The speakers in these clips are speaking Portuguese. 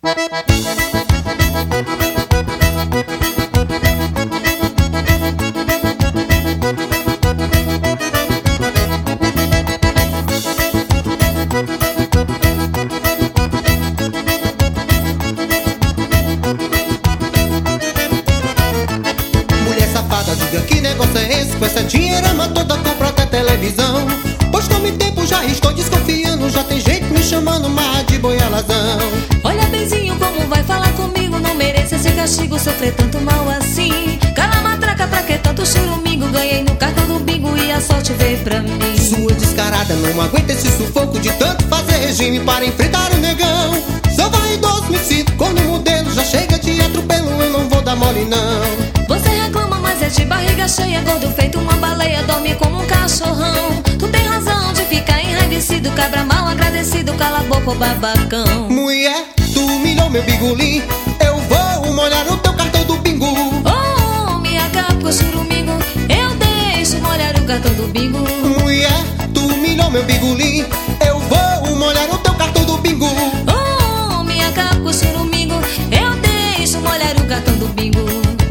Diga que negócio é esse? Com essa dinheirama toda compra até televisão. Pois tome tempo, já estou desconfiando. Já tem gente me chamando mais de boialazão. Olha benzinho como vai falar comigo. Não mereço esse castigo, sofrer tanto mal assim. Cala matraca, pra que tanto churumingo? Ganhei no cartão do bingo e a sorte veio pra mim. Sua descarada não aguenta esse sufoco de tanto fazer regime para enfrentar o negão. Sou vaidoso, me sinto corno modelo. Já chega de atropelo, eu não vou dar mole não. Você reclama, mas é de barriga cheia, gordo feito uma baleia, dorme como um cachorrão. Tu tem razão de ficar enraivecido, cabra mal agradecido, cala a boca, ô babacão. Mulher, tu humilhou meu bigolim, eu vou molhar o teu cartão do bingo. Oh, me acaba com o churumingo, eu deixo molhar o cartão do bingo. Mulher, tu humilhou meu bigolim, eu vou molhar o teu cartão do bingo. Oh, me acaba com o churumingo, eu deixo molhar o cartão do bingo.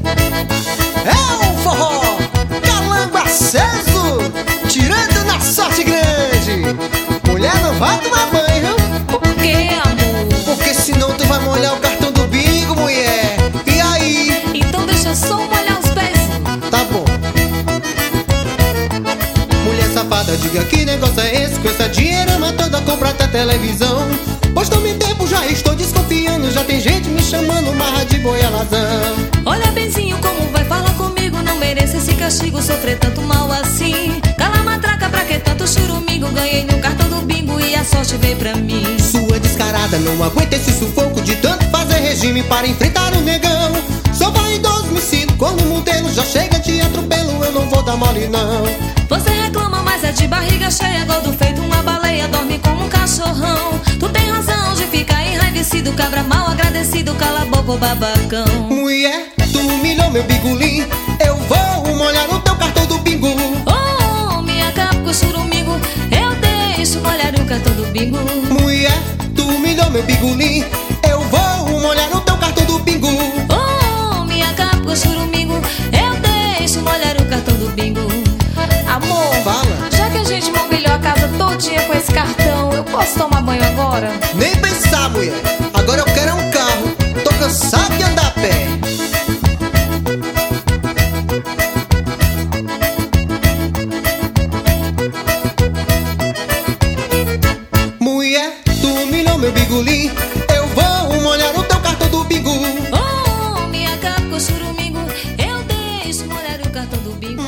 É o forró, calango aceso, tirando na sorte grande. Mulher não vai tomar banho, Por que, amor? porque senão tu vai molhar o cartão do bingo, mulher. E aí? Então deixa eu só molhar os pés. Tá bom. Mulher safada, diga que negócio é esse? Com essa dinheirama toda compra até televisão. Pois tome tempo, já estou desconfiando. Já tem gente me chamando marra de boialazão. Olha benzinho como vai falar comigo. Não mereço esse castigo, sofrer tanto mal assim. Cala matraca, pra que tanto churumingo? Ganhei no cartão do bingo e a sorte veio pra mim. Sua descarada não aguenta esse sufoco de tanto fazer regime para enfrentar o negão. Sou vaidoso, me sinto corno modelo. Já chega de atropelo, eu não vou dar mole não. Você reclama, mas é de barriga cheia, gordo feito uma baleia, dorme como um cachorrão. Tu tem razão de ficar enraivecido, cabra mal agradecido, cala a boca, ô babacão. Mulher, tu humilhou meu bigolim, eu vou molhar o teu cartão do bingo. Oh, me acaba com o churumingo, eu deixo molhar o cartão do bingo. Mulher, tu humilhou meu bigolim, eu vou molhar o teu cartão do bingo. Oh, me acaba com o churumingo, eu deixo molhar o cartão do bingo. Amor, Fala. já que a gente mobiliou a casa todinha com esse cartão, eu posso tomar banho agora? Nem pensar, mulher, agora eu quero é um carro. Tô cansado de andar a pé. Mulher, tu humilhou meu bigolim, eu vou molhar o teu cartão do bingo. Oh, me acaba com o churumingo, eu deixo molhar o cartão do bingo.